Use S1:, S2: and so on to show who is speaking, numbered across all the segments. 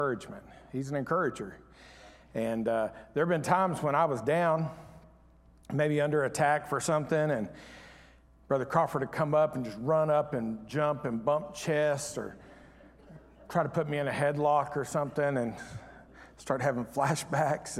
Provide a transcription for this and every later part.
S1: Encouragement. He's an encourager. And there have been times when I was down, maybe under attack for something, and Brother Crawford would come up and just run up and jump and bump chest or try to put me in a headlock or something and start having flashbacks.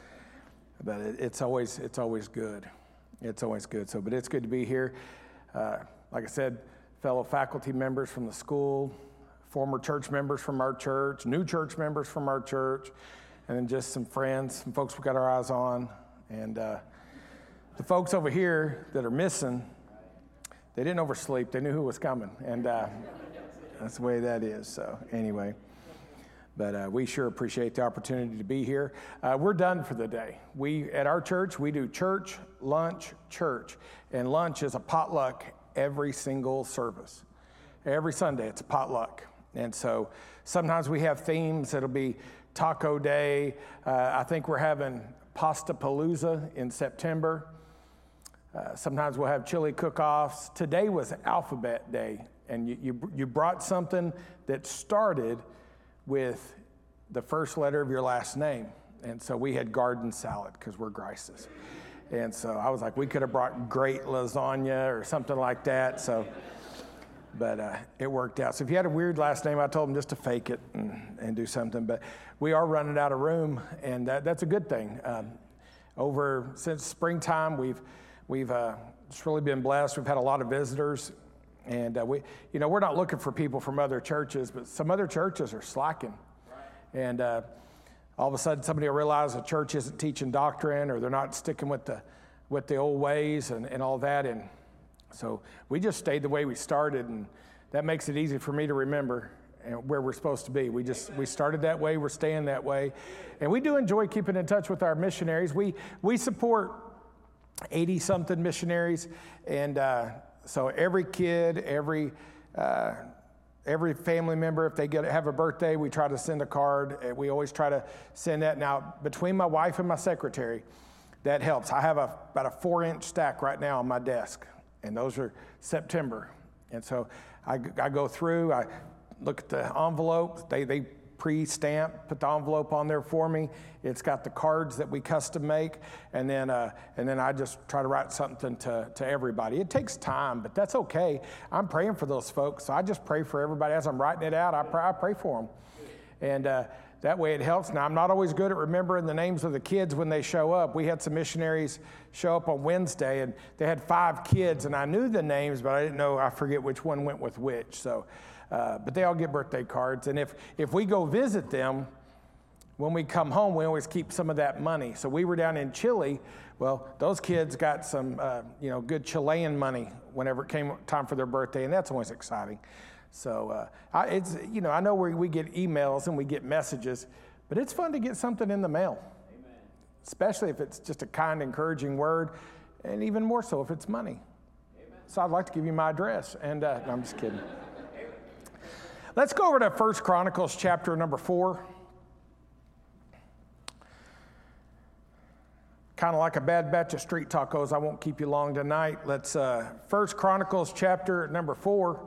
S1: It's always good. It's always good. But it's good to be here. Like I said, fellow faculty members from the school, former church members from our church, new church members from our church, and then just some friends, some folks we got our eyes on. And the folks over here that are missing, they didn't oversleep. They knew who was coming. And that's the way that is. So anyway, but we sure appreciate the opportunity to be here. We're done for the day. At our church, we do church, lunch, church. And lunch is a potluck every single service. Every Sunday, it's a potluck. And so sometimes we have themes. It'll be Taco Day. I think we're having Pasta Palooza in September. Sometimes we'll have chili cook-offs. Today was Alphabet Day, and you brought something that started with the first letter of your last name. And so we had garden salad because we're Grices. And so I was like, we could have brought great lasagna or something like that. But it worked out. So if you had a weird last name, I told them just to fake it and do something. But we are running out of room, and that's a good thing. Since springtime, we've just really been blessed. We've had a lot of visitors, and we're not looking for people from other churches, but some other churches are slacking. And all of a sudden, somebody will realize the church isn't teaching doctrine, or they're not sticking with the old ways and all that. And so we just stayed the way we started, and that makes it easy for me to remember where we're supposed to be. We started that way, we're staying that way. And we do enjoy keeping in touch with our missionaries. We support 80-something missionaries, and so every kid, every family member, if they have a birthday, we try to send a card. We always try to send that. Now, between my wife and my secretary, that helps. I have about a 4-inch stack right now on my desk. And those are September. And so I go through, I look at the envelopes. They pre-stamp, put the envelope on there for me. It's got the cards that we custom make. And then I just try to write something to everybody. It takes time, but that's okay. I'm praying for those folks. So I just pray for everybody. As I'm writing it out, I pray for them. And that way it helps. Now, I'm not always good at remembering the names of the kids when they show up. We had some missionaries show up on Wednesday, and they had 5 kids, and I knew the names, but I didn't know, I forget which one went with which. So, but they all get birthday cards. And if we go visit them, when we come home, we always keep some of that money. So we were down in Chile. Well, those kids got some, good Chilean money whenever it came time for their birthday, and that's always exciting. So I know we get emails and we get messages, but it's fun to get something in the mail. Amen. Especially if it's just a kind, encouraging word, and even more so if it's money. Amen. So I'd like to give you my address, and no, I'm just kidding. Let's go over to 1 Chronicles chapter number 4. Kind of like a bad batch of street tacos. I won't keep you long tonight. Let's 1 Chronicles chapter number 4.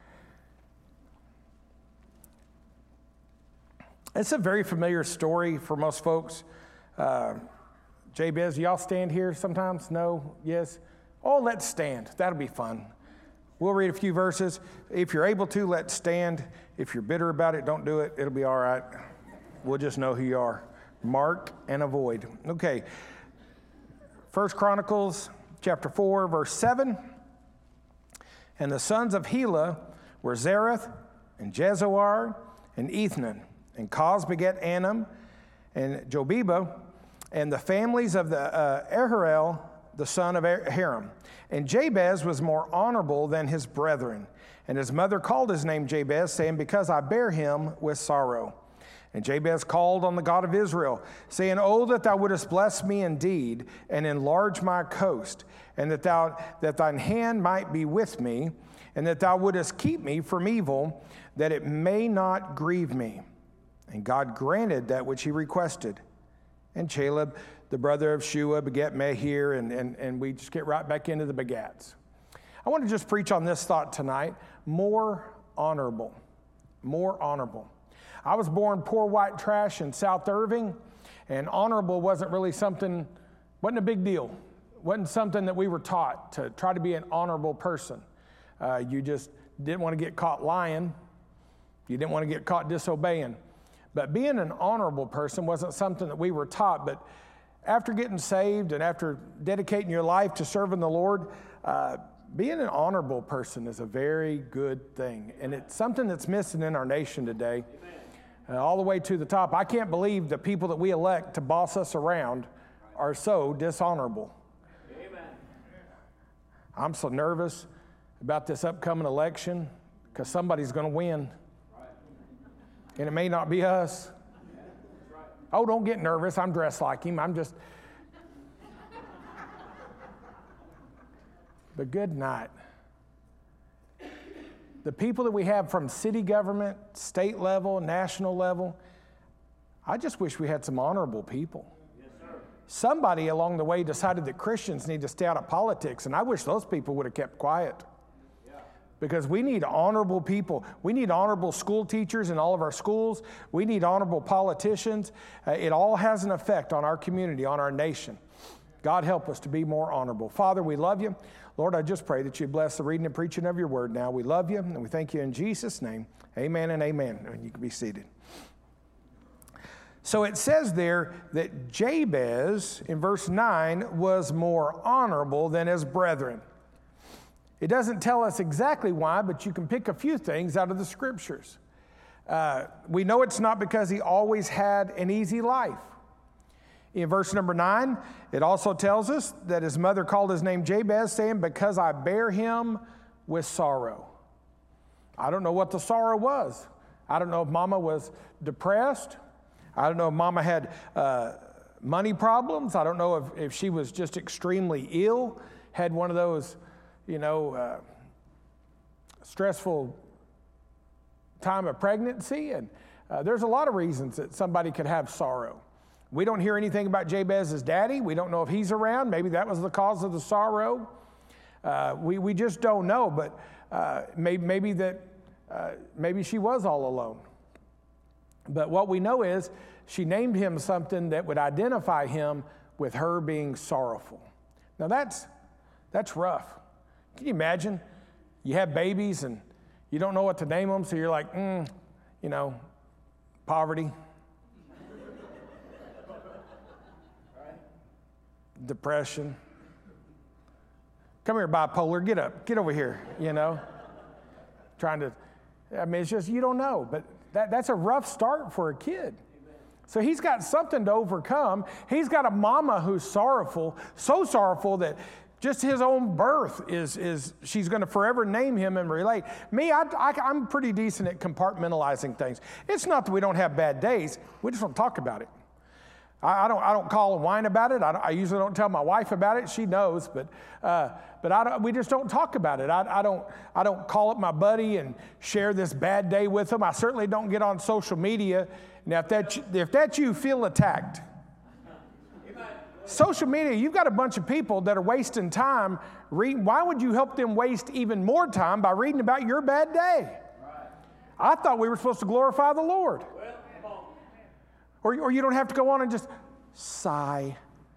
S1: It's a very familiar story for most folks. Jabez, y'all stand here sometimes? No? Yes? Oh, let's stand. That'll be fun. We'll read a few verses. If you're able to, let's stand. If you're bitter about it, don't do it. It'll be all right. We'll just know who you are. Mark and avoid. Okay. 1 Chronicles chapter 4, verse 7. And the sons of Helah were Zereth and Jezoar and Ethnan. And Koz begat Anam and Jobeba, and the families of the Ahirel, the son of Haram. And Jabez was more honorable than his brethren. And his mother called his name Jabez, saying, because I bear him with sorrow. And Jabez called on the God of Israel, saying, oh, that thou wouldest bless me indeed, and enlarge my coast, and that thine hand might be with me, and that thou wouldest keep me from evil, that it may not grieve me. And God granted that which he requested. And Caleb, the brother of Shua, begat Mehir, and we just get right back into the begats. I want to just preach on this thought tonight, more honorable. More honorable. I was born poor white trash in South Irving, and honorable wasn't a big deal. Wasn't something that we were taught to try to be an honorable person. You just didn't want to get caught lying. You didn't want to get caught disobeying. But being an honorable person wasn't something that we were taught. But after getting saved and after dedicating your life to serving the Lord, being an honorable person is a very good thing. And it's something that's missing in our nation today, all the way to the top. I can't believe the people that we elect to boss us around are so dishonorable. Amen. I'm so nervous about this upcoming election because somebody's going to win. And it may not be us. Oh, don't get nervous. I'm dressed like him. But good night. The people that we have from city government, state level, national level, I just wish we had some honorable people. Yes, sir. Somebody along the way decided that Christians need to stay out of politics, and I wish those people would have kept quiet. Because we need honorable people. We need honorable school teachers in all of our schools. We need honorable politicians. It all has an effect on our community, on our nation. God help us to be more honorable. Father, we love you. Lord, I just pray that you bless the reading and preaching of your word now. We love you, and we thank you in Jesus' name. Amen and amen. And you can be seated. So it says there that Jabez, in verse 9, was more honorable than his brethren. It doesn't tell us exactly why, but you can pick a few things out of the scriptures. We know it's not because he always had an easy life. In verse number 9, it also tells us that his mother called his name Jabez, saying, because I bear him with sorrow. I don't know what the sorrow was. I don't know if mama was depressed. I don't know if mama had money problems. I don't know if she was just extremely ill, had one of those stressful time of pregnancy. And there's a lot of reasons that somebody could have sorrow. We don't hear anything about Jabez's daddy. We don't know if he's around. Maybe that was the cause of the sorrow. We just don't know, but maybe she was all alone. But what we know is she named him something that would identify him with her being sorrowful. Now that's rough. Can you imagine? You have babies and you don't know what to name them, so you're like, poverty, depression. Come here, bipolar, get up, get over here, it's just, you don't know, but that's a rough start for a kid. So he's got something to overcome. He's got a mama who's sorrowful, so sorrowful that just his own birth is she's going to forever name him and relate. Me, I'm pretty decent at compartmentalizing things. It's not that we don't have bad days. We just don't talk about it. I don't call and whine about it. I usually don't tell my wife about it. She knows, but we just don't talk about it. I don't call up my buddy and share this bad day with him. I certainly don't get on social media. Now, if that's you, feel attacked. Social media, you've got a bunch of people that are wasting time reading. Why would you help them waste even more time by reading about your bad day? Right. I thought we were supposed to glorify the Lord. Well, or you don't have to go on and just sigh.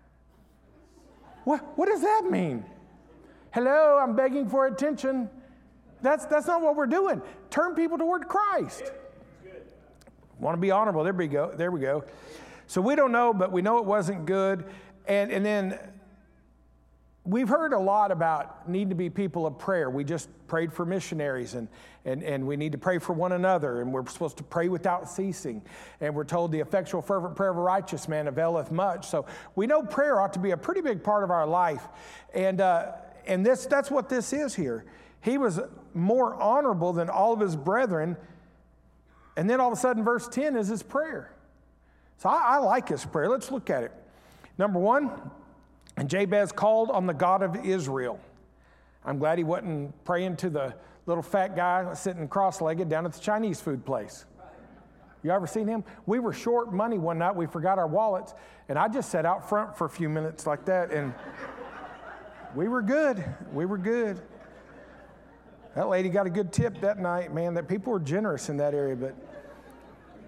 S1: What does that mean? Hello, I'm begging for attention. That's not what we're doing. Turn people toward Christ. Want to be honorable. There we go. So we don't know, but we know it wasn't good. And then we've heard a lot about needing to be people of prayer. We just prayed for missionaries, and we need to pray for one another, and we're supposed to pray without ceasing. And we're told the effectual fervent prayer of a righteous man availeth much. So we know prayer ought to be a pretty big part of our life. And that's what this is here. He was more honorable than all of his brethren. And then all of a sudden, verse 10 is his prayer. So I like his prayer. Let's look at it. Number 1, and Jabez called on the God of Israel. I'm glad he wasn't praying to the little fat guy sitting cross-legged down at the Chinese food place. You ever seen him? We were short money one night. We forgot our wallets, and I just sat out front for a few minutes like that, and we were good. We were good. That lady got a good tip that night, man. That people were generous in that area, but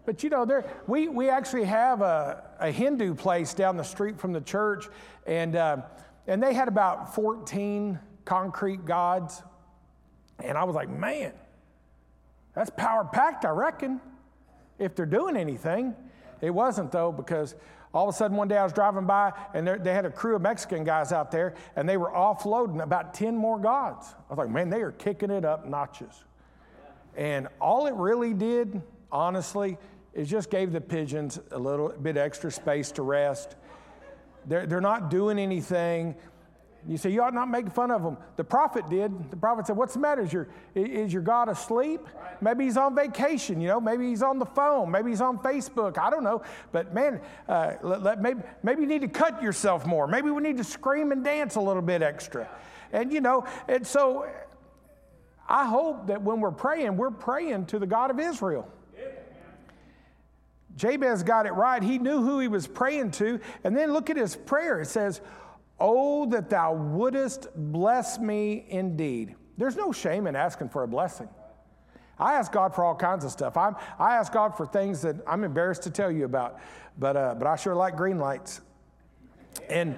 S1: But you know, we actually have a Hindu place down the street from the church, and they had about 14 concrete gods. And I was like, man, that's power-packed, I reckon, if they're doing anything. It wasn't, though, because all of a sudden one day I was driving by, and they had a crew of Mexican guys out there, and they were offloading about 10 more gods. I was like, man, they are kicking it up notches. And all it really did, honestly, is just gave the pigeons a little bit extra space to rest. They're not doing anything. You say, you ought not make fun of them. The prophet did. The prophet said, what's the matter? Is your God asleep? Maybe he's on vacation, you know. Maybe he's on the phone. Maybe he's on Facebook. I don't know. But man, maybe you need to cut yourself more. Maybe we need to scream and dance a little bit extra. And, you know, and so I hope that when we're praying to the God of Israel. Jabez got it right. He knew who he was praying to. And then look at his prayer. It says, oh, that thou wouldest bless me indeed. There's no shame in asking for a blessing. I ask God for all kinds of stuff. I ask God for things that I'm embarrassed to tell you about, but I sure like green lights. And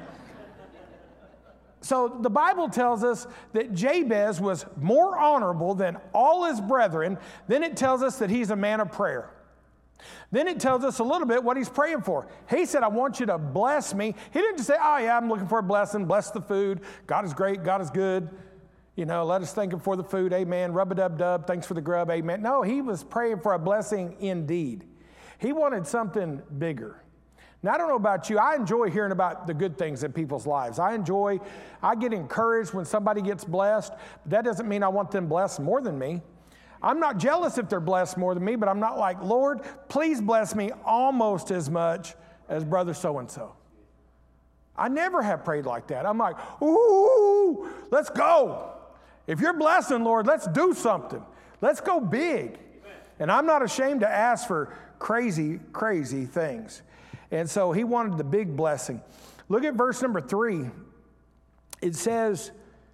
S1: so the Bible tells us that Jabez was more honorable than all his brethren. Then it tells us that he's a man of prayer. Then it tells us a little bit what he's praying for. He said, I want you to bless me. He didn't just say, oh, yeah, I'm looking for a blessing. Bless the food. God is great. God is good. You know, let us thank him for the food. Amen. Rub-a-dub-dub. Thanks for the grub. Amen. No, he was praying for a blessing indeed. He wanted something bigger. Now, I don't know about you. I enjoy hearing about the good things in people's lives. I get encouraged when somebody gets blessed. But that doesn't mean I want them blessed more than me. I'm not jealous if they're blessed more than me, but I'm not like, Lord, please bless me almost as much as brother so-and-so. I never have prayed like that. I'm like, ooh, let's go. If you're blessing, Lord, let's do something. Let's go big. And I'm not ashamed to ask for crazy, crazy things. And so he wanted the big blessing. Look at verse number 3. It says,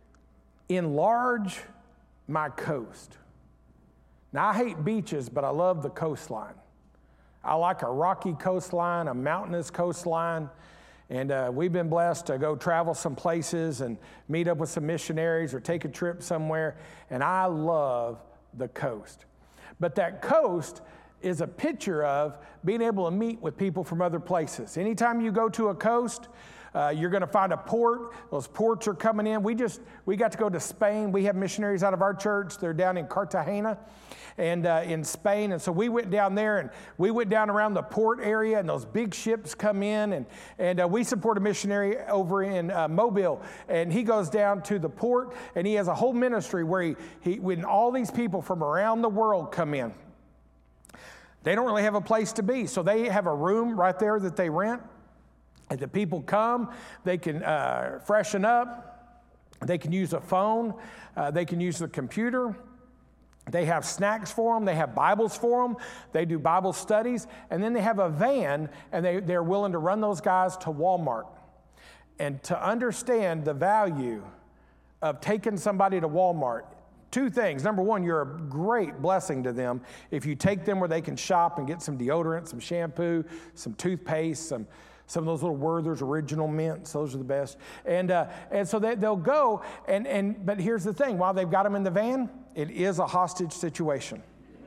S1: enlarge my coast. Now, I hate beaches, but I love the coastline. I like a rocky coastline, a mountainous coastline, and we've been blessed to go travel some places and meet up with some missionaries or take a trip somewhere, and I love the coast. But that coast is a picture of being able to meet with people from other places. Anytime you go to a coast, you're going to find a port. Those ports are coming in. We got to go to Spain. We have missionaries out of our church. They're down in Cartagena and in Spain. And so we went down there, and we went down around the port area, and those big ships come in. And we support a missionary over in Mobile. And he goes down to the port, and he has a whole ministry where when all these people from around the world come in, they don't really have a place to be. So they have a room right there that they rent. And the people come, they can freshen up, they can use a phone, they can use the computer, they have snacks for them, they have Bibles for them, they do Bible studies, and then they have a van, and they're willing to run those guys to Walmart. And to understand the value of taking somebody to Walmart, two things. Number one, you're a great blessing to them if you take them where they can shop and get some deodorant, some shampoo, some toothpaste, some of those little Werther's original mints. Those are the best. And so they'll go, but here's the thing. While they've got them in the van, it is a hostage situation.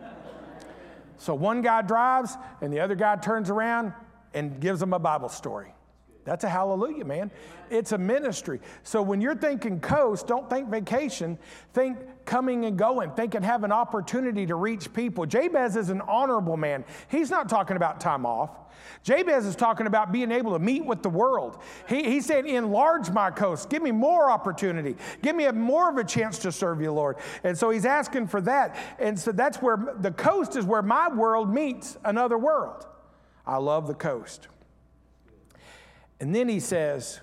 S1: So one guy drives, and the other guy turns around and gives them a Bible story. That's a hallelujah, man. It's a ministry. So when you're thinking coast, don't think vacation. Think coming and going. Think and have an opportunity to reach people. Jabez is an honorable man. He's not talking about time off. Jabez is talking about being able to meet with the world. He said, enlarge my coast. Give me more opportunity. Give me more of a chance to serve you, Lord. And so he's asking for that. And so that's where the coast is where my world meets another world. I love the coast. And then he says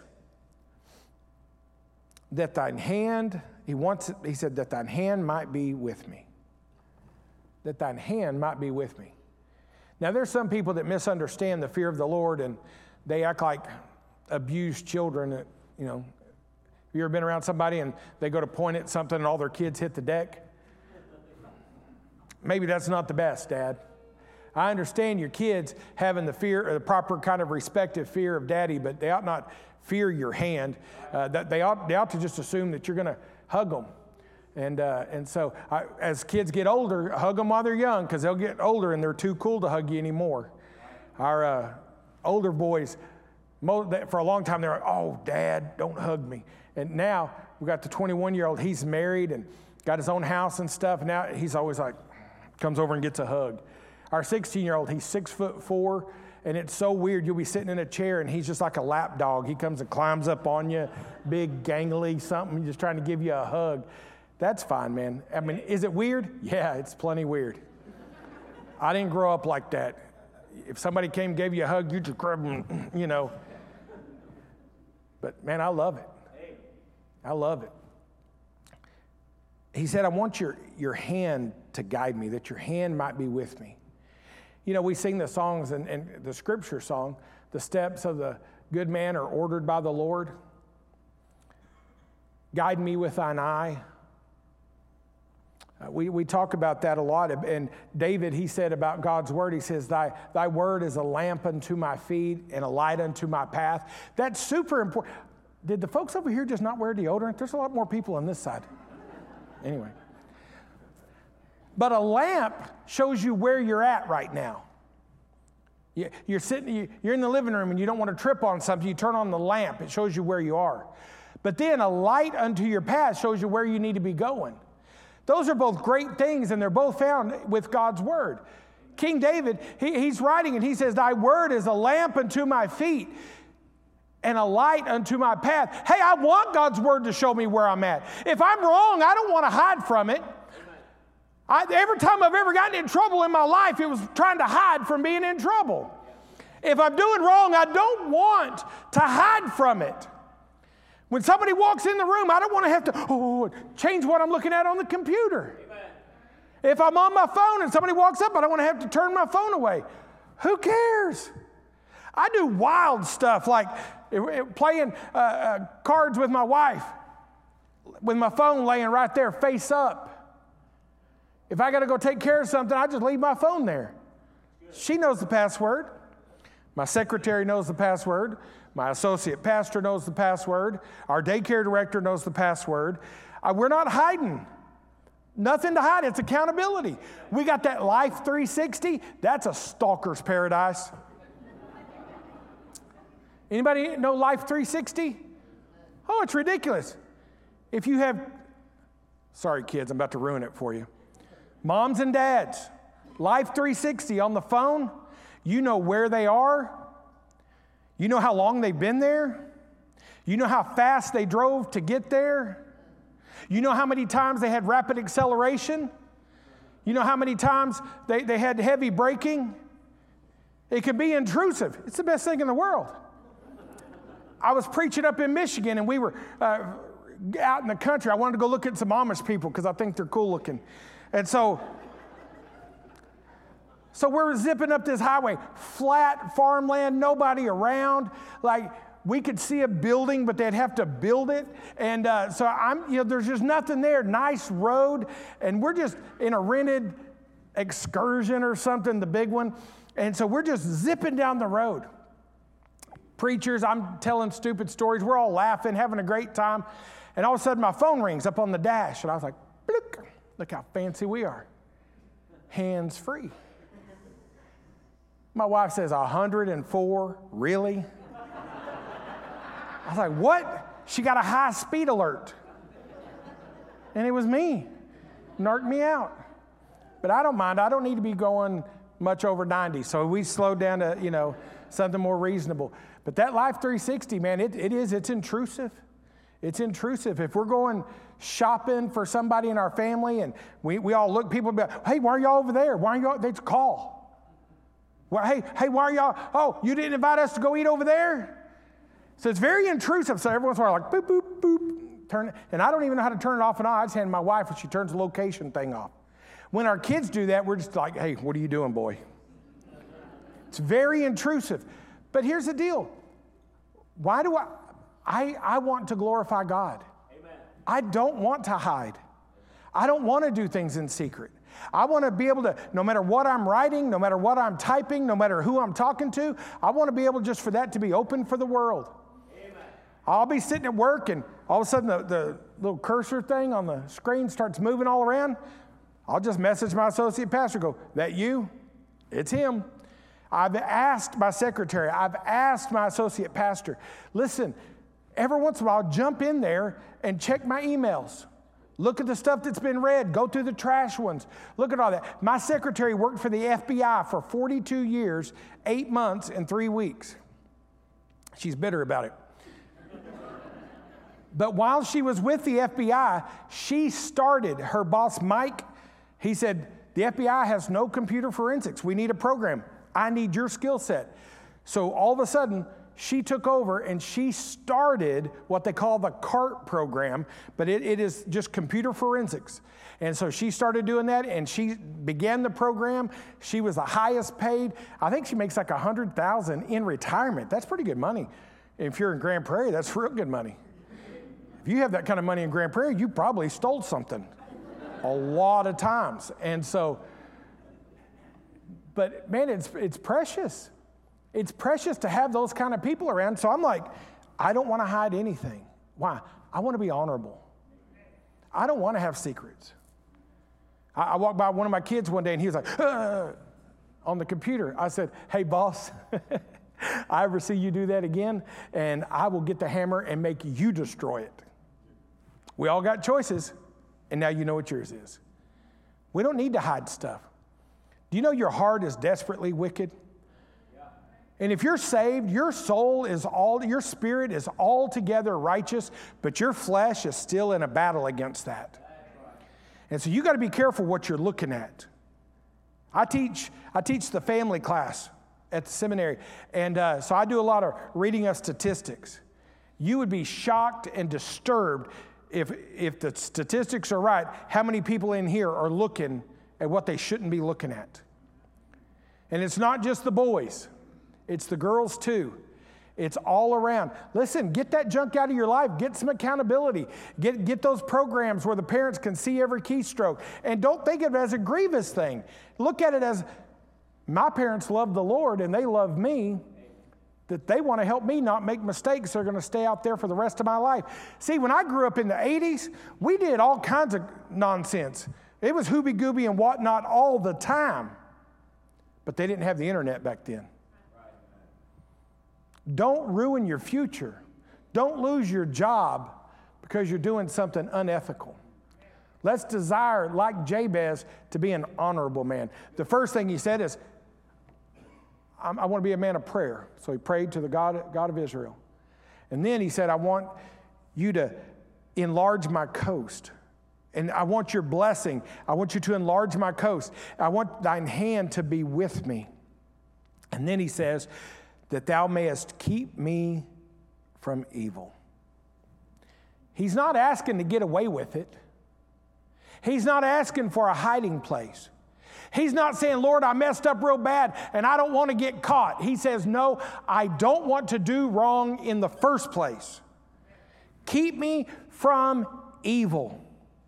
S1: that thine hand, he said that thine hand might be with me. That thine hand might be with me. Now, there's some people that misunderstand the fear of the Lord, and they act like abused children. That, you know, have you ever been around somebody and they go to point at something and all their kids hit the deck? Maybe that's not the best, Dad. I understand your kids having the fear, or the proper kind of respective fear of daddy, but they ought not fear your hand. That they ought to just assume that you're going to hug them. And so as kids get older, hug them while they're young, because they'll get older and they're too cool to hug you anymore. Our older boys, for a long time, they're like, oh, Dad, don't hug me. And now we got the 21-year-old, he's married and got his own house and stuff. And now he's always like, comes over and gets a hug. Our 16-year-old, he's 6'4", and it's so weird. You'll be sitting in a chair and he's just like a lap dog. He comes and climbs up on you, big gangly something, just trying to give you a hug. That's fine, man. I mean, is it weird? Yeah, it's plenty weird. I didn't grow up like that. If somebody came and gave you a hug, you just grab them, you know. But man, I love it. I love it. He said, I want your hand to guide me, that your hand might be with me. You know, we sing the songs and the scripture song, the steps of the good man are ordered by the Lord. Guide me with thine eye. We talk about that a lot. And David, he said about God's word, he says, thy word is a lamp unto my feet and a light unto my path. That's super important. Did the folks over here just not wear deodorant? There's a lot more people on this side. Anyway. But a lamp shows you where you're at right now. You're sitting, you're in the living room and you don't want to trip on something. You turn on the lamp. It shows you where you are. But then a light unto your path shows you where you need to be going. Those are both great things, and they're both found with God's word. King David, he's writing, and he says, thy word is a lamp unto my feet and a light unto my path. Hey, I want God's word to show me where I'm at. If I'm wrong, I don't want to hide from it. Every time I've ever gotten in trouble in my life, it was trying to hide from being in trouble. If I'm doing wrong, I don't want to hide from it. When somebody walks in the room, I don't want to have to change what I'm looking at on the computer. Amen. If I'm on my phone and somebody walks up, I don't want to have to turn my phone away. Who cares? I do wild stuff like playing cards with my wife with my phone laying right there face up. If I got to go take care of something, I just leave my phone there. She knows the password. My secretary knows the password. My associate pastor knows the password. Our daycare director knows the password. We're not hiding. Nothing to hide. It's accountability. We got that Life 360. That's a stalker's paradise. Anybody know Life 360? Oh, it's ridiculous. If you have, sorry kids, I'm about to ruin it for you. Moms and dads, Life 360 on the phone. You know where they are. You know how long they've been there. You know how fast they drove to get there. You know how many times they had rapid acceleration. You know how many times they had heavy braking. It can be intrusive. It's the best thing in the world. I was preaching up in Michigan, and we were out in the country. I wanted to go look at some Amish people because I think they're cool looking. And so we're zipping up this highway, flat farmland, nobody around. Like we could see a building, but they'd have to build it. And there's just nothing there. Nice road, and we're just in a rented excursion or something, the big one. And so we're just zipping down the road. Preachers, I'm telling stupid stories. We're all laughing, having a great time. And all of a sudden, my phone rings up on the dash, and I was like, look how fancy we are. Hands free. My wife says, 104, really? I was like, what? She got a high speed alert. And it was me. Narked me out. But I don't mind. I don't need to be going much over 90. So we slowed down to, something more reasonable. But that Life 360, man, it's intrusive. It's intrusive. If we're going shopping for somebody in our family and we all look, people be like, hey, why are y'all over there? Why are y'all? They call. Well, hey, why are y'all? Oh, you didn't invite us to go eat over there? So it's very intrusive. So every once in a while, like, boop, boop, boop, turn it. And I don't even know how to turn it off and on. I just hand my wife when she turns the location thing off. When our kids do that, we're just like, hey, what are you doing, boy? It's very intrusive. But here's the deal. Why do I want to glorify God. Amen. I don't want to hide. I don't want to do things in secret. I want to be able to, no matter what I'm writing, no matter what I'm typing, no matter who I'm talking to, I want to be able just for that to be open for the world. Amen. I'll be sitting at work and all of a sudden the little cursor thing on the screen starts moving all around. I'll just message my associate pastor, go, that you? It's him. I've asked my secretary, I've asked my associate pastor, listen, every once in a while, jump in there and check my emails. Look at the stuff that's been read. Go through the trash ones. Look at all that. My secretary worked for the FBI for 42 years, 8 months, and 3 weeks. She's bitter about it. But while she was with the FBI, she started, her boss, Mike, he said, the FBI has no computer forensics. We need a program. I need your skill set. So all of a sudden, she took over and she started what they call the CART program, but it is just computer forensics. And so she started doing that and she began the program. She was the highest paid. I think she makes like $100,000 in retirement. That's pretty good money. If you're in Grand Prairie, that's real good money. If you have that kind of money in Grand Prairie, you probably stole something a lot of times. And so, but man, it's precious. It's precious to have those kind of people around. So I'm like, I don't want to hide anything. Why? I want to be honorable. I don't want to have secrets. I walked by one of my kids one day and he was like, on the computer. I said, hey, boss, I ever see you do that again, and I will get the hammer and make you destroy it. We all got choices, and now you know what yours is. We don't need to hide stuff. Do you know your heart is desperately wicked? And if you're saved, your soul is your spirit is altogether righteous, but your flesh is still in a battle against that. And so you got to be careful what you're looking at. I teach the family class at the seminary, and so I do a lot of reading of statistics. You would be shocked and disturbed if the statistics are right, how many people in here are looking at what they shouldn't be looking at. And it's not just the boys. It's the girls too. It's all around. Listen, get that junk out of your life. Get some accountability. Get those programs where the parents can see every keystroke. And don't think of it as a grievous thing. Look at it as, my parents love the Lord and they love me, that they want to help me not make mistakes. They're going to stay out there for the rest of my life. See, when I grew up in the 80s, we did all kinds of nonsense. It was hooby-gooby and whatnot all the time. But they didn't have the internet back then. Don't ruin your future. Don't lose your job because you're doing something unethical. Let's desire, like Jabez, to be an honorable man. The first thing he said is, I want to be a man of prayer. So he prayed to the God of Israel. And then he said, I want you to enlarge my coast. And I want your blessing. I want you to enlarge my coast. I want thine hand to be with me. And then he says, that thou mayest keep me from evil. He's not asking to get away with it. He's not asking for a hiding place. He's not saying, Lord, I messed up real bad and I don't want to get caught. He says, no, I don't want to do wrong in the first place. Keep me from evil.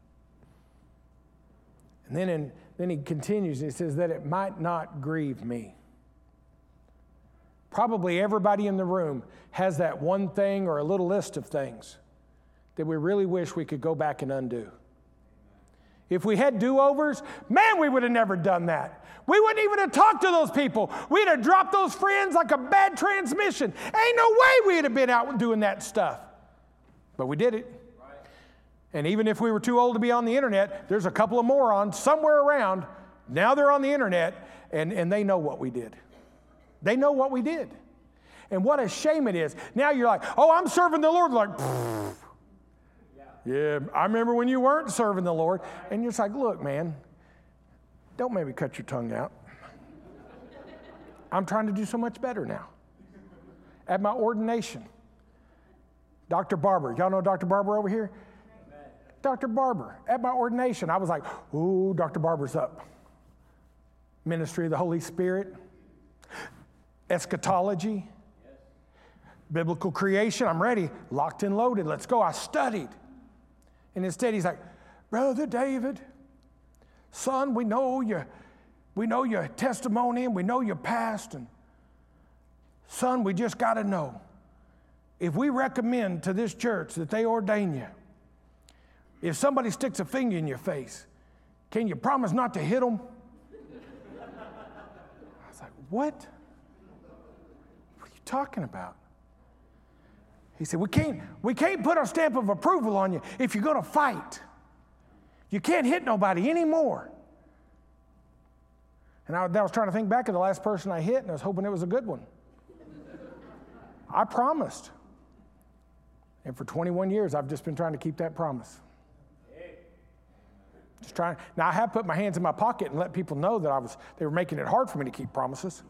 S1: And then he continues, he says, that it might not grieve me. Probably everybody in the room has that one thing or a little list of things that we really wish we could go back and undo. If we had do-overs, man, we would have never done that. We wouldn't even have talked to those people. We'd have dropped those friends like a bad transmission. Ain't no way we'd have been out doing that stuff. But we did it. Right. And even if we were too old to be on the internet, there's a couple of morons somewhere around. Now they're on the internet, and they know what we did. They know what we did. And what a shame it is. Now you're like, oh, I'm serving the Lord. Like, yeah, I remember when you weren't serving the Lord. And you're just like, look, man, don't maybe cut your tongue out. I'm trying to do so much better now. At my ordination, Dr. Barber, y'all know Dr. Barber over here? Amen. Dr. Barber, at my ordination, I was like, ooh, Dr. Barber's up. Ministry of the Holy Spirit. Eschatology, biblical creation, I'm ready, locked and loaded, let's go. I studied. And instead he's like, Brother David, Son, we know your testimony and we know your past. And son, we just got to know, if we recommend to this church that they ordain you, if somebody sticks a finger in your face, can you promise not to hit them? I was like, what? What are you talking about? He said, we can't put a stamp of approval on you if you're going to fight. You can't hit nobody anymore. And I was trying to think back of the last person I hit, and I was hoping it was a good one. I promised. And for 21 years, I've just been trying to keep that promise. Just trying. Now, I have put my hands in my pocket and let people know that they were making it hard for me to keep promises.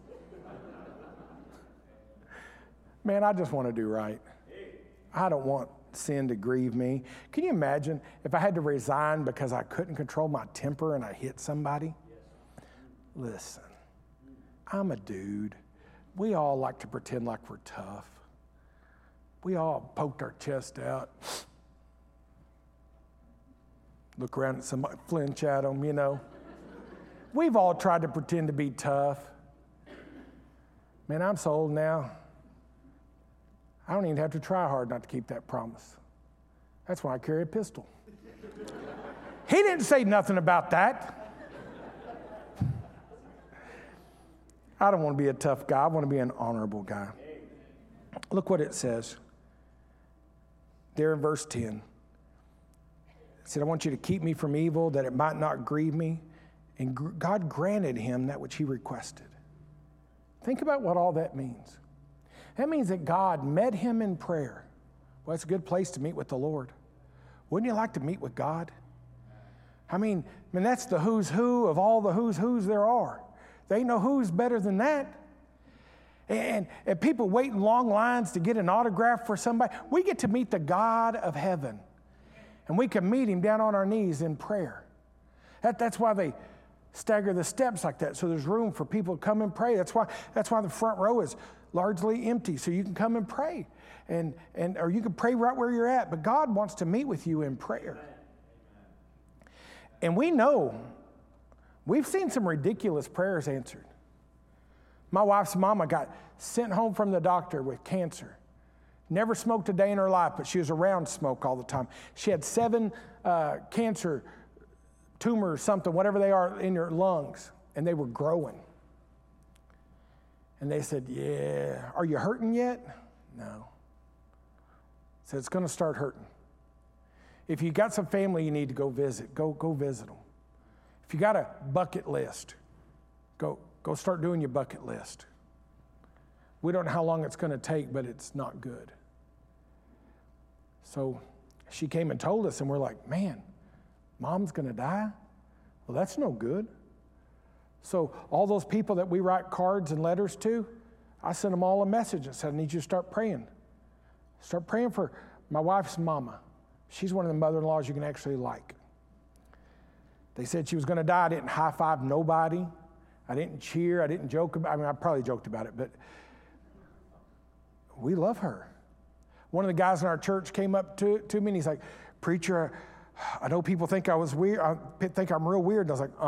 S1: Man, I just want to do right. I don't want sin to grieve me. Can you imagine if I had to resign because I couldn't control my temper and I hit somebody? Listen, I'm a dude. We all like to pretend like we're tough. We all poked our chest out. Look around at somebody, flinch at them, you know. We've all tried to pretend to be tough. Man, I'm so old now. I don't even have to try hard not to keep that promise. That's why I carry a pistol. He didn't say nothing about that. I don't want to be a tough guy. I want to be an honorable guy. Look what it says there in verse 10. It said, I want you to keep me from evil, that it might not grieve me. And God granted him that which he requested. Think about what all that means. That means that God met him in prayer. Well, it's a good place to meet with the Lord. Wouldn't you like to meet with God? I mean, that's the who's who of all the who's there are. There ain't no who's better than that. And people wait in long lines to get an autograph for somebody. We get to meet the God of heaven. And we can meet him down on our knees in prayer. That's why they stagger the steps like that, so there's room for people to come and pray. That's why the front row is largely empty, so you can come and pray. Or you can pray right where you're at. But God wants to meet with you in prayer. And we know, we've seen some ridiculous prayers answered. My wife's mama got sent home from the doctor with cancer. Never smoked a day in her life, but she was around smoke all the time. She had 7 cancer tumors, something, whatever they are, in her lungs, and they were growing. And they said, yeah, are you hurting yet? No. So it's going to start hurting. If you got some family you need to go visit, go visit them. If you got a bucket list, go start doing your bucket list. We don't know how long it's going to take, but it's not good. So she came and told us, and we're like, man, Mom's going to die? Well, that's no good. So all those people that we write cards and letters to, I sent them all a message and said, I need you to start praying. Start praying for my wife's mama. She's one of the mother-in-laws you can actually like. They said she was going to die. I didn't high-five nobody. I didn't cheer. I didn't joke about it. I mean, I probably joked about it, but we love her. One of the guys in our church came up to me and he's like, preacher, I know people think I was weird. I think I'm real weird. And I was like,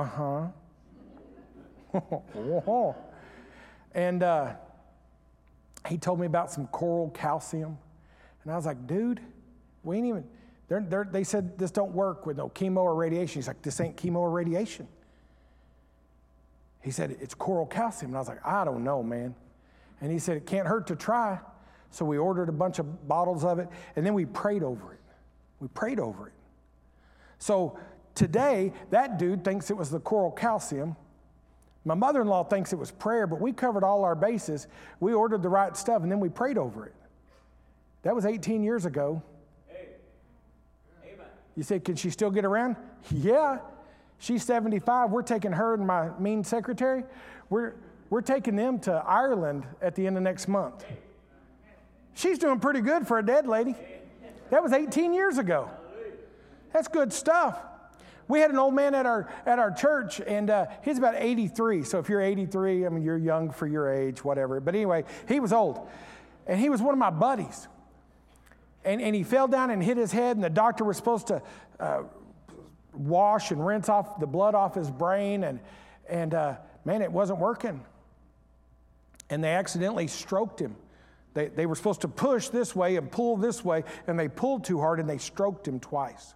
S1: uh-huh. And he told me about some coral calcium. And I was like, dude, we ain't even, they said this don't work with no chemo or radiation. He's like, this ain't chemo or radiation. He said, it's coral calcium. And I was like, I don't know, man. And he said, it can't hurt to try. So we ordered a bunch of bottles of it, and then we prayed over it. We prayed over it. So today, that dude thinks it was the coral calcium. My mother-in-law thinks it was prayer, but we covered all our bases. We ordered the right stuff, and then we prayed over it. That was 18 years ago. Hey. Amen. You say, can she still get around? Yeah. She's 75. We're taking her and my mean secretary. We're taking them to Ireland at the end of next month. She's doing pretty good for a dead lady. That was 18 years ago. That's good stuff. We had an old man at our church, and he's about 83. So if you're 83, I mean, you're young for your age, whatever. But anyway, he was old. And he was one of my buddies. And he fell down and hit his head, and the doctor was supposed to wash and rinse off the blood off his brain, and man, it wasn't working. And they accidentally stroked him. They were supposed to push this way and pull this way, and they pulled too hard, and they stroked him twice.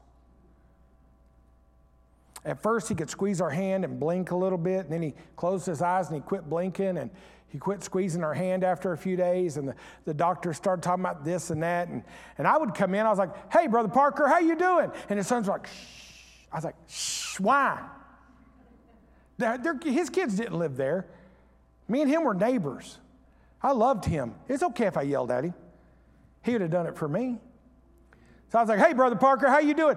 S1: At first, he could squeeze our hand and blink a little bit, and then he closed his eyes and he quit blinking, and he quit squeezing our hand after a few days, and the doctor started talking about this and that, and I would come in, I was like, "Hey, Brother Parker, how you doing?" And his son's like, "Shh." I was like, "Shh, why?" His kids didn't live there. Me and him were neighbors. I loved him. It's okay if I yelled at him. He would have done it for me. So I was like, "Hey, Brother Parker, how you doing?"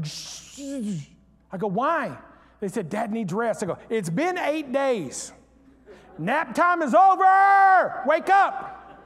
S1: I go, "Why?" They said, "Dad needs rest." I go, "It's been 8 days. Nap time is over. Wake up."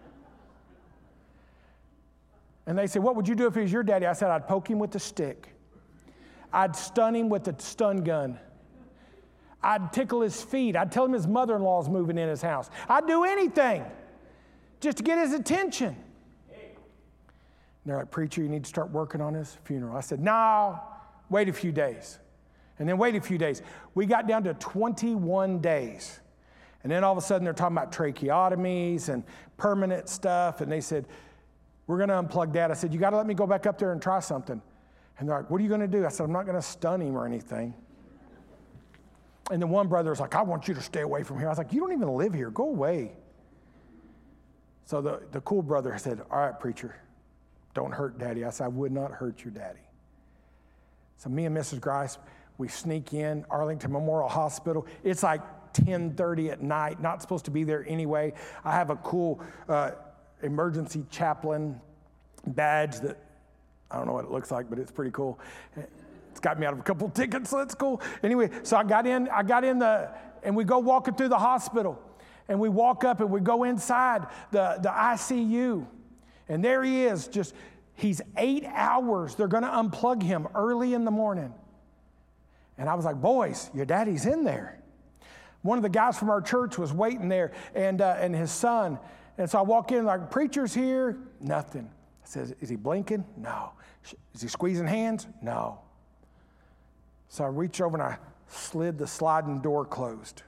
S1: And they said, "What would you do if he was your daddy?" I said, "I'd poke him with a stick. I'd stun him with a stun gun. I'd tickle his feet. I'd tell him his mother-in-law's moving in his house. I'd do anything just to get his attention." And they're like, "Preacher, you need to start working on his funeral." I said, "No, wait a few days." And then wait a few days. We got down to 21 days. And then all of a sudden they're talking about tracheotomies and permanent stuff. And they said, "We're going to unplug Dad." I said, "You got to let me go back up there and try something." And they're like, "What are you going to do?" I said, "I'm not going to stun him or anything." And then one brother was like, "I want you to stay away from here." I was like, "You don't even live here. Go away." So the cool brother said, "All right, preacher, don't hurt Daddy." I said, "I would not hurt your daddy." So me and Mrs. Grice, we sneak in Arlington Memorial Hospital. It's like 10:30 at night, not supposed to be there anyway. I have a cool emergency chaplain badge that I don't know what it looks like, but it's pretty cool. It's got me out of a couple tickets, so that's cool. Anyway, so I got in and we go walking through the hospital, and we walk up and we go inside the ICU, and there he is, he's 8 hours. They're going to unplug him early in the morning. And I was like, "Boys, your daddy's in there." One of the guys from our church was waiting there, and his son. And so I walk in like, "Preacher's here." Nothing. I said, "Is he blinking?" No. "Is he squeezing hands?" No. So I reached over and I slid the sliding door closed.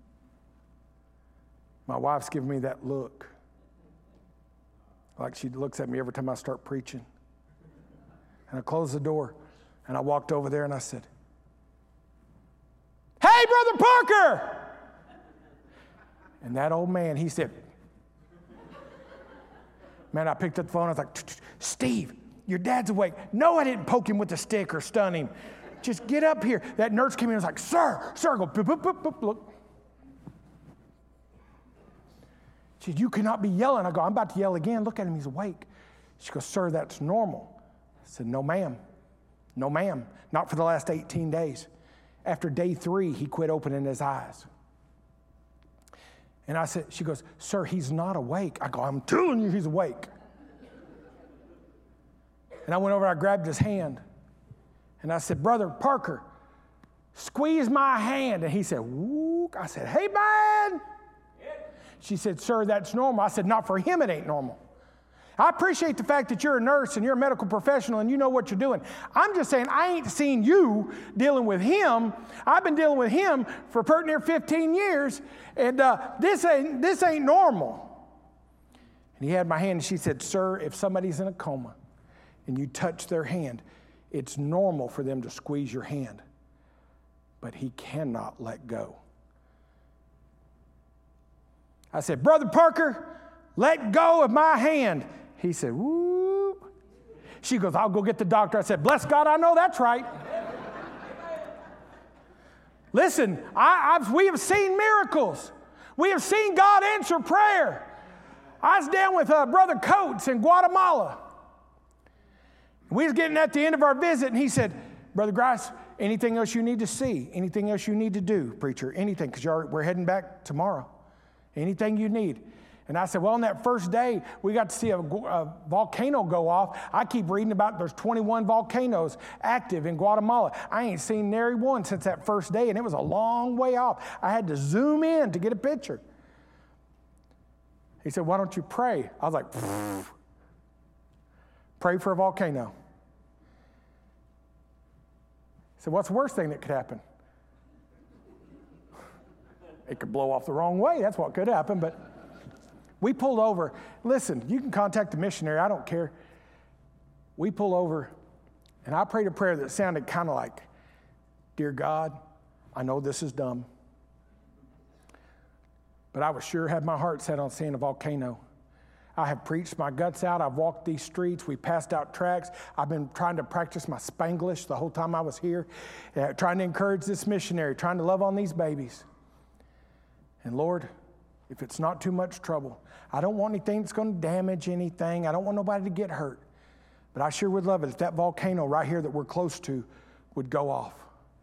S1: My wife's giving me that look, like she looks at me every time I start preaching. And I closed the door, and I walked over there and I said, "Hey, Brother Parker!" And that old man, he said, man, I picked up the phone. I was like, "Steve, your dad's awake." "No, I didn't poke him with a stick or stun him. Just get up here." That nurse came in and was like, sir, I go, boop, boop, boop, boop, look. She said, "You cannot be yelling." I go, "I'm about to yell again. Look at him, he's awake." She goes, "Sir, that's normal." I said, "No, ma'am. No, ma'am. Not for the last 18 days. After day 3, he quit opening his eyes." And she goes, "Sir, he's not awake." I go, "I'm telling you he's awake." And I went over and I grabbed his hand. And I said, "Brother Parker, squeeze my hand." And he said, "Woo." I said, "Hey, man." She said, "Sir, that's normal." I said, "Not for him, it ain't normal. I appreciate the fact that you're a nurse and you're a medical professional and you know what you're doing. I'm just saying I ain't seen you dealing with him. I've been dealing with him for pretty near 15 years, and this ain't normal." And he had my hand, and she said, "Sir, if somebody's in a coma and you touch their hand, it's normal for them to squeeze your hand, but he cannot let go." I said, "Brother Parker, let go of my hand." He said, "Woo." She goes, "I'll go get the doctor." I said, "Bless God, I know that's right." Listen, we have seen miracles. We have seen God answer prayer. I was down with Brother Coates in Guatemala. We was getting at the end of our visit, and he said, "Brother Grice, anything else you need to see? Anything else you need to do, preacher? Anything, because we're heading back tomorrow. Anything you need." And I said, "Well, on that first day, we got to see a volcano go off. I keep reading about there's 21 volcanoes active in Guatemala. I ain't seen nary one since that first day, and it was a long way off. I had to zoom in to get a picture." He said, "Why don't you pray?" I was like, "Pfft. Pray for a volcano." said, what's the worst thing that could happen? It could blow off the wrong way. That's what could happen. But we pulled over. Listen, you can contact the missionary. I don't care. We pull over, and I prayed a prayer that sounded kind of like, Dear God, I know this is dumb, but I was sure had my heart set on seeing a volcano. I have preached my guts out. I've walked these streets. We passed out tracts. I've been trying to practice my Spanglish the whole time I was here, trying to encourage this missionary, trying to love on these babies. And Lord, if it's not too much trouble, I don't want anything that's going to damage anything. I don't want nobody to get hurt. But I sure would love it if that volcano right here that we're close to would go off.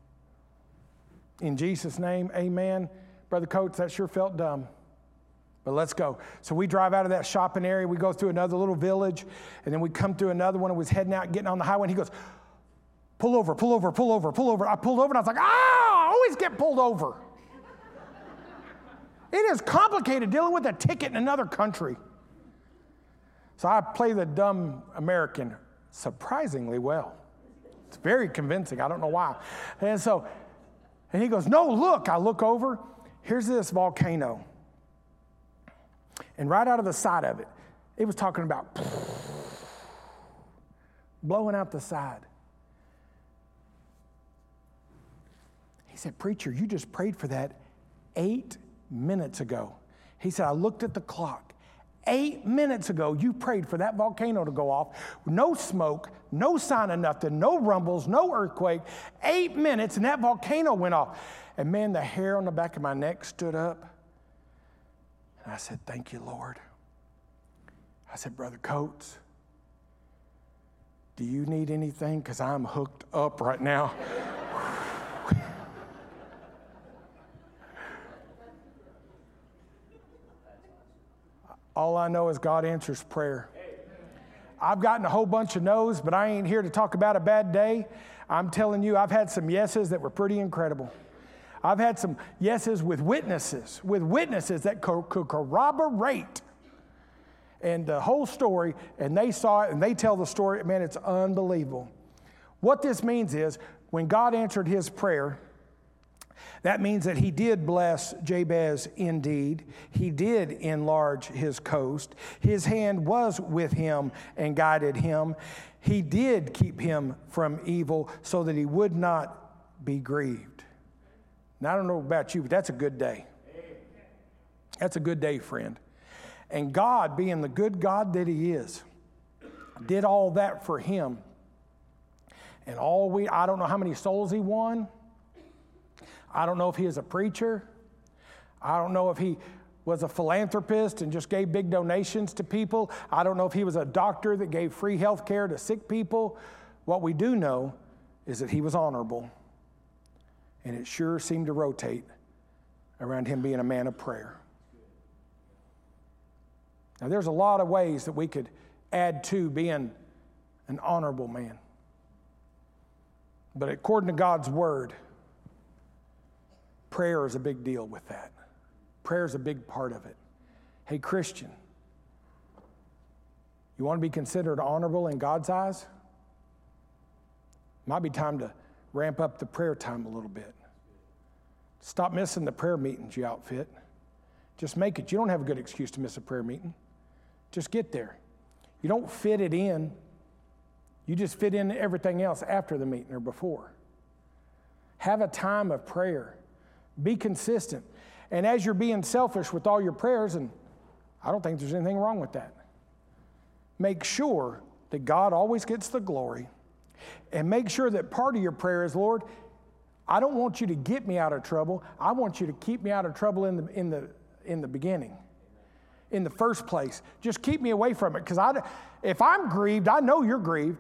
S1: In Jesus' name, amen. Brother Coates, that sure felt dumb. But let's go. So we drive out of that shopping area. We go through another little village, and then we come through another one. And was heading out, getting on the highway, and he goes, pull over, pull over, pull over, pull over. I pulled over, and I was like, I always get pulled over. It is complicated dealing with a ticket in another country. So I play the dumb American surprisingly well. It's very convincing. I don't know why. And he goes, no, look. I look over. Here's this volcano. And right out of the side of it, it was talking about blowing out the side. He said, preacher, you just prayed for that 8 minutes ago. He said, I looked at the clock. 8 minutes ago, you prayed for that volcano to go off. No smoke, no sign of nothing, no rumbles, no earthquake. 8 minutes, and that volcano went off. And man, the hair on the back of my neck stood up. And I said, thank you, Lord. I said, Brother Coates, do you need anything? Because I'm hooked up right now. All I know is God answers prayer. I've gotten a whole bunch of no's, but I ain't here to talk about a bad day. I'm telling you, I've had some yeses that were pretty incredible. I've had some yeses with witnesses that could corroborate and the whole story, and they saw it, and they tell the story. Man, it's unbelievable. What this means is, when God answered his prayer, that means that he did bless Jabez indeed. He did enlarge his coast. His hand was with him and guided him. He did keep him from evil so that he would not be grieved. Now, I don't know about you, but that's a good day. That's a good day, friend. And God, being the good God that he is, did all that for him. And I don't know how many souls he won. I don't know if he is a preacher. I don't know if he was a philanthropist and just gave big donations to people. I don't know if he was a doctor that gave free health care to sick people. What we do know is that he was honorable. And it sure seemed to rotate around him being a man of prayer. Now, there's a lot of ways that we could add to being an honorable man. But according to God's word, prayer is a big deal with that. Prayer is a big part of it. Hey, Christian, you want to be considered honorable in God's eyes? Might be time to ramp up the prayer time a little bit. Stop missing the prayer meetings you outfit. Just make it. You don't have a good excuse to miss a prayer meeting. Just get there. You don't fit it in. You just fit in everything else after the meeting or before. Have a time of prayer. Be consistent. And as you're being selfish with all your prayers, and I don't think there's anything wrong with that, make sure that God always gets the glory. And make sure that part of your prayer is, Lord, I don't want you to get me out of trouble. I want you to keep me out of trouble in the beginning, in the first place. Just keep me away from it, because if I'm grieved, I know you're grieved.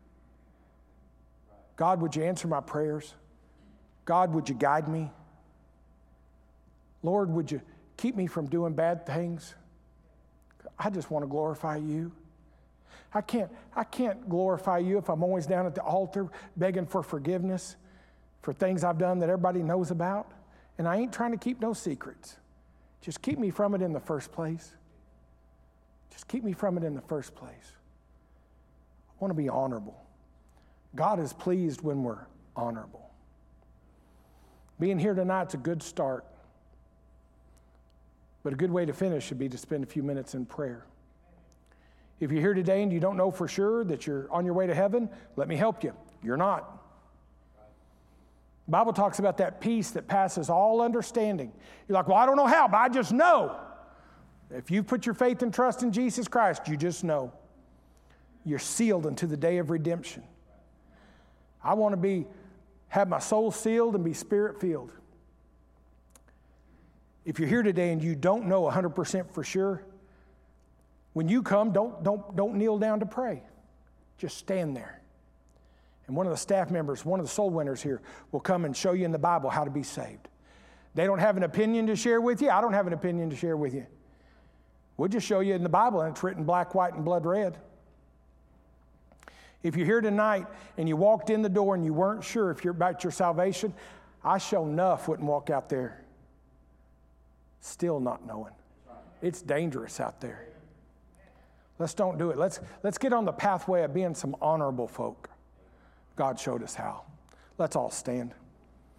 S1: God, would you answer my prayers? God, would you guide me? Lord, would you keep me from doing bad things? I just want to glorify you. I can't glorify you if I'm always down at the altar begging for forgiveness for things I've done that everybody knows about. And I ain't trying to keep no secrets. Just keep me from it in the first place. Just keep me from it in the first place. I want to be honorable. God is pleased when we're honorable. Being here tonight's a good start. But a good way to finish should be to spend a few minutes in prayer. If you're here today and you don't know for sure that you're on your way to heaven, let me help you. You're not. The Bible talks about that peace that passes all understanding. You're like, well, I don't know how, but I just know. If you put your faith and trust in Jesus Christ, you just know. You're sealed unto the day of redemption. I want to have my soul sealed and be spirit-filled. If you're here today and you don't know 100% for sure, when you come, don't kneel down to pray. Just stand there. And one of the staff members, one of the soul winners here, will come and show you in the Bible how to be saved. They don't have an opinion to share with you. I don't have an opinion to share with you. We'll just show you in the Bible, and it's written black, white, and blood red. If you're here tonight and you walked in the door and you weren't sure if you're about your salvation, I sure enough wouldn't walk out there still not knowing. It's dangerous out there. Let's don't do it. Let's get on the pathway of being some honorable folk. God showed us how. Let's all stand.